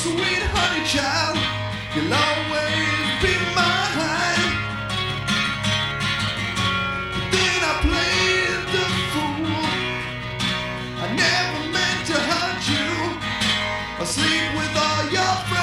sweet honey child, you'll always be mine. Then I played the fool. I never meant to hurt you or sleep with all your friends.